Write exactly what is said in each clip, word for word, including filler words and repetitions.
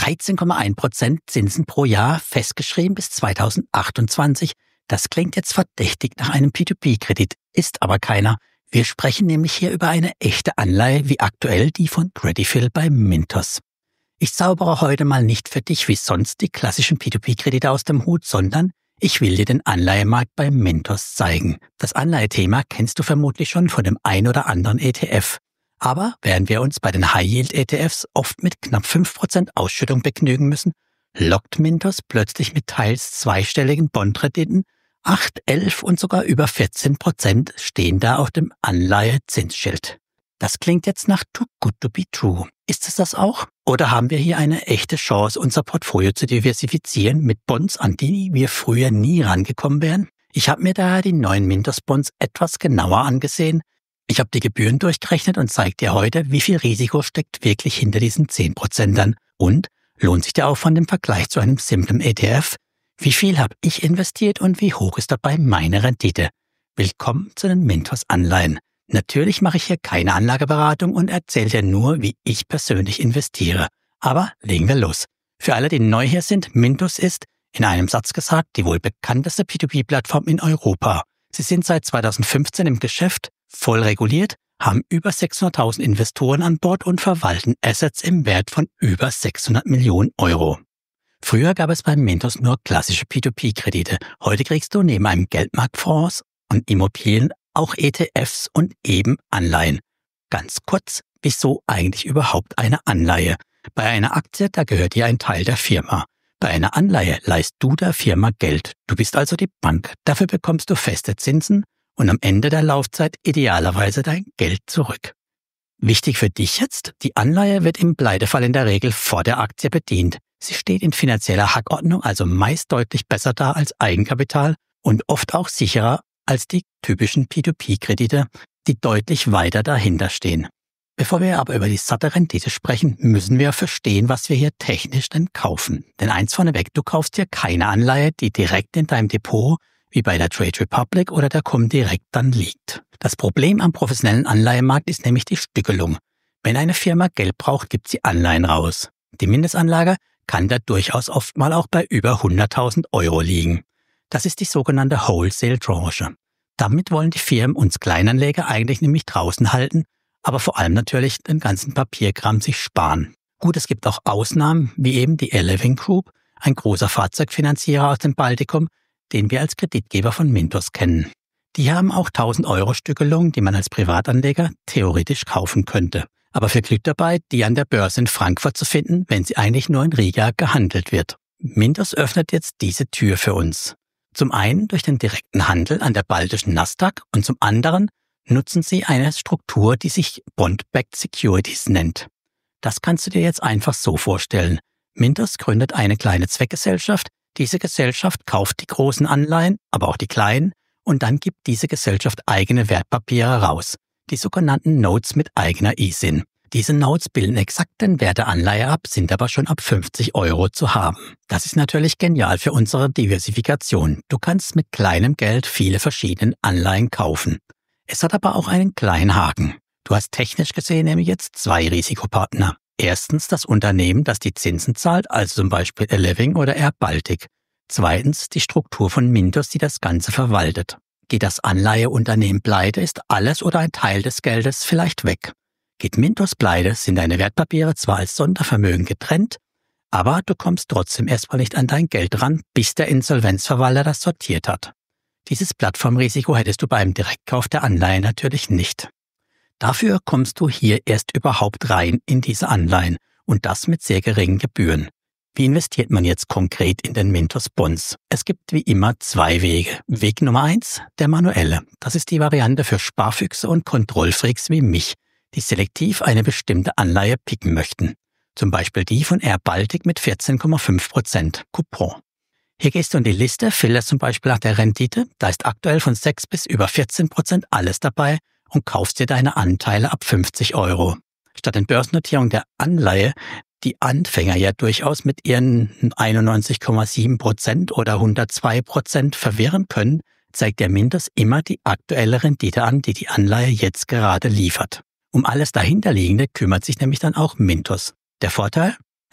dreizehn Komma eins Prozent Zinsen pro Jahr, festgeschrieben bis zweitausendachtundzwanzig. Das klingt jetzt verdächtig nach einem P zwei P-Kredit, ist aber keiner. Wir sprechen nämlich hier über eine echte Anleihe, wie aktuell die von Credifill bei Mintos. Ich zaubere heute mal nicht für dich wie sonst die klassischen P zwei P-Kredite aus dem Hut, sondern ich will dir den Anleihemarkt bei Mintos zeigen. Das Anleihethema kennst du vermutlich schon von dem ein oder anderen E T F. Aber während wir uns bei den High-Yield-E T Fs oft mit knapp fünf Prozent Ausschüttung begnügen müssen, lockt Mintos plötzlich mit teils zweistelligen Bondrenditen. acht, elf und sogar über vierzehn Prozent stehen da auf dem Anleihezinsschild. Das klingt jetzt nach too good to be true. Ist es das auch? Oder haben wir hier eine echte Chance, unser Portfolio zu diversifizieren mit Bonds, an die wir früher nie rangekommen wären? Ich habe mir daher die neuen Mintos-Bonds etwas genauer angesehen. Ich habe die Gebühren durchgerechnet und zeige dir heute, wie viel Risiko steckt wirklich hinter diesen zehn Prozentern. Und lohnt sich der Aufwand im Vergleich zu einem simplen E T F? Wie viel habe ich investiert und wie hoch ist dabei meine Rendite? Willkommen zu den Mintos-Anleihen. Natürlich mache ich hier keine Anlageberatung und erzähle dir nur, wie ich persönlich investiere. Aber legen wir los. Für alle, die neu hier sind, Mintos ist, in einem Satz gesagt, die wohl bekannteste P zwei P-Plattform in Europa. Sie sind seit zweitausendfünfzehn im Geschäft, voll reguliert, haben über sechshunderttausend Investoren an Bord und verwalten Assets im Wert von über sechshundert Millionen Euro. Früher gab es bei Mintos nur klassische P zwei P-Kredite. Heute kriegst du neben einem Geldmarktfonds und Immobilien auch E T Fs und eben Anleihen. Ganz kurz, wieso eigentlich überhaupt eine Anleihe? Bei einer Aktie, da gehört dir ein Teil der Firma. Bei einer Anleihe leihst du der Firma Geld. Du bist also die Bank. Dafür bekommst du feste Zinsen und am Ende der Laufzeit idealerweise dein Geld zurück. Wichtig für dich jetzt, die Anleihe wird im Pleitefall in der Regel vor der Aktie bedient. Sie steht in finanzieller Hackordnung, also meist deutlich besser da als Eigenkapital und oft auch sicherer als die typischen P zwei P-Kredite, die deutlich weiter dahinter stehen. Bevor wir aber über die satte Rendite sprechen, müssen wir verstehen, was wir hier technisch denn kaufen. Denn eins vorneweg, du kaufst hier keine Anleihe, die direkt in deinem Depot, wie bei der Trade Republic oder der Comdirect dann liegt. Das Problem am professionellen Anleihemarkt ist nämlich die Stückelung. Wenn eine Firma Geld braucht, gibt sie Anleihen raus. Die Mindestanlage kann da durchaus oft mal auch bei über hunderttausend Euro liegen. Das ist die sogenannte Wholesale-Tranche. Damit wollen die Firmen uns Kleinanleger eigentlich nämlich draußen halten, aber vor allem natürlich den ganzen Papierkram sich sparen. Gut, es gibt auch Ausnahmen, wie eben die Eleving Group, ein großer Fahrzeugfinanzierer aus dem Baltikum, den wir als Kreditgeber von Mintos kennen. Die haben auch tausend Euro Stückelungen, die man als Privatanleger theoretisch kaufen könnte. Aber für Glück dabei, die an der Börse in Frankfurt zu finden, wenn sie eigentlich nur in Riga gehandelt wird. Mintos öffnet jetzt diese Tür für uns. Zum einen durch den direkten Handel an der baltischen Nasdaq und zum anderen nutzen sie eine Struktur, die sich Bond-Backed Securities nennt. Das kannst du dir jetzt einfach so vorstellen. Mintos gründet eine kleine Zweckgesellschaft. Diese Gesellschaft kauft die großen Anleihen, aber auch die kleinen, und dann gibt diese Gesellschaft eigene Wertpapiere raus, die sogenannten Notes mit eigener I S I N. Diese Notes bilden exakt den Wert der Anleihe ab, sind aber schon ab fünfzig Euro zu haben. Das ist natürlich genial für unsere Diversifikation. Du kannst mit kleinem Geld viele verschiedene Anleihen kaufen. Es hat aber auch einen kleinen Haken. Du hast technisch gesehen nämlich jetzt zwei Risikopartner. Erstens das Unternehmen, das die Zinsen zahlt, also zum Beispiel Eleving oder Air Baltic. Zweitens die Struktur von Mintos, die das Ganze verwaltet. Geht das Anleiheunternehmen pleite, ist alles oder ein Teil des Geldes vielleicht weg. Geht Mintos pleite, sind deine Wertpapiere zwar als Sondervermögen getrennt, aber du kommst trotzdem erstmal nicht an dein Geld ran, bis der Insolvenzverwalter das sortiert hat. Dieses Plattformrisiko hättest du beim Direktkauf der Anleihe natürlich nicht. Dafür kommst du hier erst überhaupt rein in diese Anleihen und das mit sehr geringen Gebühren. Wie investiert man jetzt konkret in den Mintos Bonds? Es gibt wie immer zwei Wege. Weg Nummer eins, der manuelle. Das ist die Variante für Sparfüchse und Kontrollfreaks wie mich, die selektiv eine bestimmte Anleihe picken möchten. Zum Beispiel die von Air Baltic mit vierzehn Komma fünf Prozent Coupon. Hier gehst du in die Liste, filterst zum Beispiel nach der Rendite, da ist aktuell von sechs bis über vierzehn Prozent alles dabei und kaufst dir deine Anteile ab fünfzig Euro. Statt den Börsennotierungen der Anleihe, die Anfänger ja durchaus mit ihren einundneunzig Komma sieben Prozent oder hundertzwei Prozent verwirren können, zeigt der Mintos immer die aktuelle Rendite an, die die Anleihe jetzt gerade liefert. Um alles dahinterliegende kümmert sich nämlich dann auch Mintos. Der Vorteil?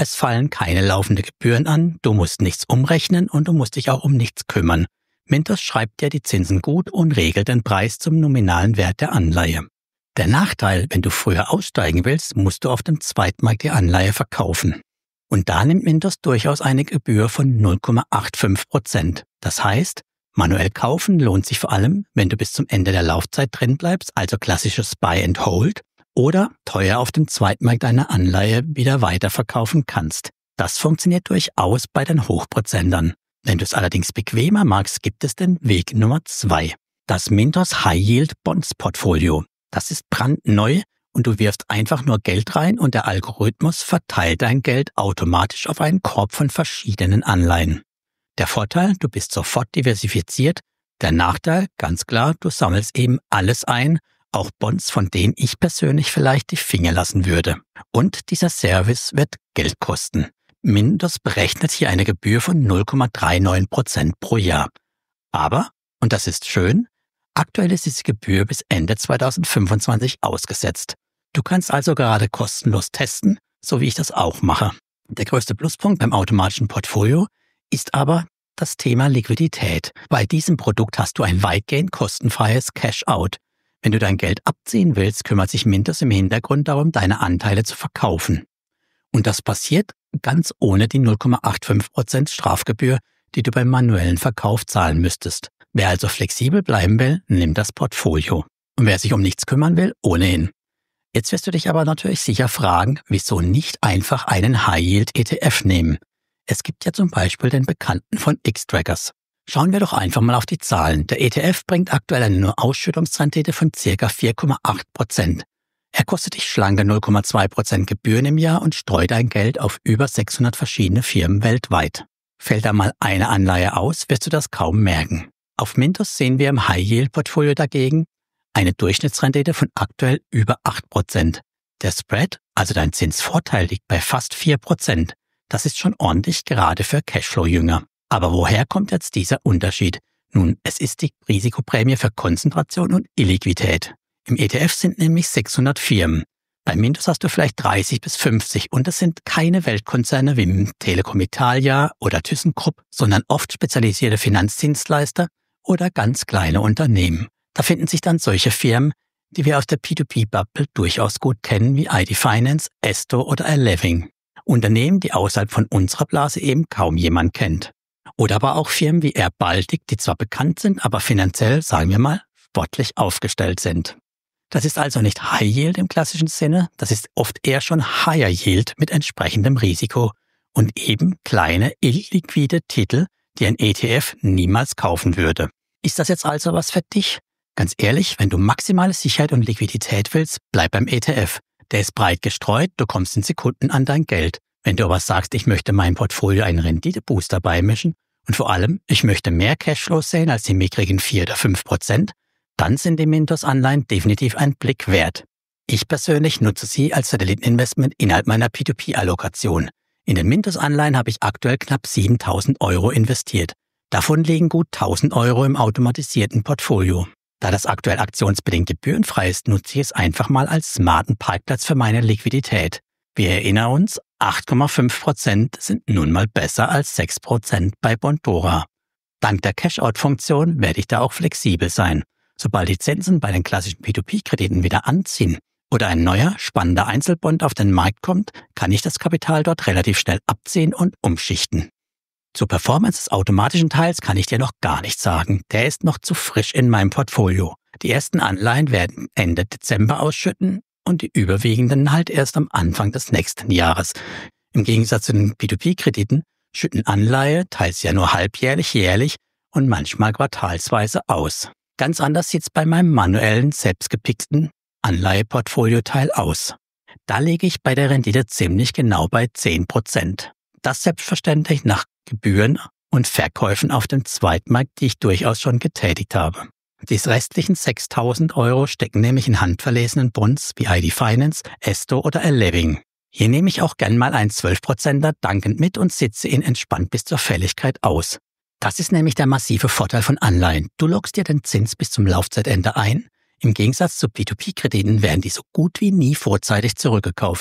Es fallen keine laufenden Gebühren an, du musst nichts umrechnen und du musst dich auch um nichts kümmern. Mintos schreibt dir die Zinsen gut und regelt den Preis zum nominalen Wert der Anleihe. Der Nachteil, wenn du früher aussteigen willst, musst du auf dem Zweitmarkt die Anleihe verkaufen. Und da nimmt Mintos durchaus eine Gebühr von null Komma fünfundachtzig Prozent. Das heißt, manuell kaufen lohnt sich vor allem, wenn du bis zum Ende der Laufzeit drin bleibst, also klassisches Buy and Hold, oder teuer auf dem Zweitmarkt deine Anleihe wieder weiterverkaufen kannst. Das funktioniert durchaus bei den Hochprozentern. Wenn du es allerdings bequemer magst, gibt es den Weg Nummer zwei. Das Mintos High Yield Bonds Portfolio. Das ist brandneu und du wirfst einfach nur Geld rein und der Algorithmus verteilt dein Geld automatisch auf einen Korb von verschiedenen Anleihen. Der Vorteil, du bist sofort diversifiziert. Der Nachteil, ganz klar, du sammelst eben alles ein, auch Bonds, von denen ich persönlich vielleicht die Finger lassen würde. Und dieser Service wird Geld kosten. Mintos berechnet hier eine Gebühr von null Komma neununddreißig Prozent pro Jahr. Aber, und das ist schön, aktuell ist diese Gebühr bis Ende zweitausendfünfundzwanzig ausgesetzt. Du kannst also gerade kostenlos testen, so wie ich das auch mache. Der größte Pluspunkt beim automatischen Portfolio ist aber das Thema Liquidität. Bei diesem Produkt hast du ein weitgehend kostenfreies Cash-out. Wenn du dein Geld abziehen willst, kümmert sich Mintos im Hintergrund darum, deine Anteile zu verkaufen. Und das passiert ganz ohne die null Komma fünfundachtzig Prozent Strafgebühr, die du beim manuellen Verkauf zahlen müsstest. Wer also flexibel bleiben will, nimmt das Portfolio. Und wer sich um nichts kümmern will, ohnehin. Jetzt wirst du dich aber natürlich sicher fragen, wieso nicht einfach einen High-Yield-E T F nehmen. Es gibt ja zum Beispiel den bekannten von Xtrackers. Schauen wir doch einfach mal auf die Zahlen. Der E T F bringt aktuell eine Ausschüttungsrendite von ca. vier Komma acht Prozent. Er kostet dich schlanke null Komma zwei Prozent Gebühren im Jahr und streut dein Geld auf über sechshundert verschiedene Firmen weltweit. Fällt da mal eine Anleihe aus, wirst du das kaum merken. Auf Mintos sehen wir im High-Yield-Portfolio dagegen eine Durchschnittsrendite von aktuell über acht Prozent. Der Spread, also dein Zinsvorteil, liegt bei fast vier Prozent. Das ist schon ordentlich, gerade für Cashflow-Jünger. Aber woher kommt jetzt dieser Unterschied? Nun, es ist die Risikoprämie für Konzentration und Illiquidität. Im E T F sind nämlich sechshundert Firmen. Bei Mintos hast du vielleicht dreißig bis fünfzig und das sind keine Weltkonzerne wie Telekom Italia oder ThyssenKrupp, sondern oft spezialisierte Finanzdienstleister oder ganz kleine Unternehmen. Da finden sich dann solche Firmen, die wir aus der P zwei P-Bubble durchaus gut kennen, wie I D Finance, Esto oder Eleving. Unternehmen, die außerhalb von unserer Blase eben kaum jemand kennt. Oder aber auch Firmen wie Air Baltic, die zwar bekannt sind, aber finanziell, sagen wir mal, sportlich aufgestellt sind. Das ist also nicht High Yield im klassischen Sinne, das ist oft eher schon Higher Yield mit entsprechendem Risiko und eben kleine, illiquide Titel, die ein E T F niemals kaufen würde. Ist das jetzt also was für dich? Ganz ehrlich, wenn du maximale Sicherheit und Liquidität willst, bleib beim E T F. Der ist breit gestreut, du kommst in Sekunden an dein Geld. Wenn du aber sagst, ich möchte mein Portfolio einen Renditebooster beimischen und vor allem, ich möchte mehr Cashflow sehen als die mickrigen vier oder fünf Prozent, dann sind die Mintos-Anleihen definitiv ein Blick wert. Ich persönlich nutze sie als Satelliteninvestment innerhalb meiner P zwei P-Allokation. In den Mintos-Anleihen habe ich aktuell knapp siebentausend Euro investiert. Davon liegen gut tausend Euro im automatisierten Portfolio. Da das aktuell aktionsbedingt gebührenfrei ist, nutze ich es einfach mal als smarten Parkplatz für meine Liquidität. Wir erinnern uns, acht Komma fünf Prozent sind nun mal besser als sechs Prozent bei Bondora. Dank der Cash-Out-Funktion werde ich da auch flexibel sein. Sobald die Zinsen bei den klassischen P zwei P-Krediten wieder anziehen oder ein neuer, spannender Einzelbond auf den Markt kommt, kann ich das Kapital dort relativ schnell abziehen und umschichten. Zur Performance des automatischen Teils kann ich dir noch gar nichts sagen. Der ist noch zu frisch in meinem Portfolio. Die ersten Anleihen werden Ende Dezember ausschütten und die überwiegenden halt erst am Anfang des nächsten Jahres. Im Gegensatz zu den P zwei P-Krediten schütten Anleihe teils ja nur halbjährlich, jährlich und manchmal quartalsweise aus. Ganz anders sieht's bei meinem manuellen, selbstgepickten Anleiheportfolio-Teil aus. Da liege ich bei der Rendite ziemlich genau bei zehn Prozent. Das selbstverständlich nach Gebühren und Verkäufen auf dem Zweitmarkt, die ich durchaus schon getätigt habe. Die restlichen sechstausend Euro stecken nämlich in handverlesenen Bonds wie I D Finance, Esto oder Eleving. Hier nehme ich auch gern mal einen zwölf Prozenter dankend mit und sitze ihn entspannt bis zur Fälligkeit aus. Das ist nämlich der massive Vorteil von Anleihen. Du lockst dir den Zins bis zum Laufzeitende ein. Im Gegensatz zu P zwei P-Krediten werden die so gut wie nie vorzeitig zurückgekauft.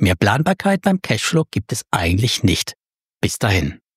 Mehr Planbarkeit beim Cashflow gibt es eigentlich nicht. Bis dahin.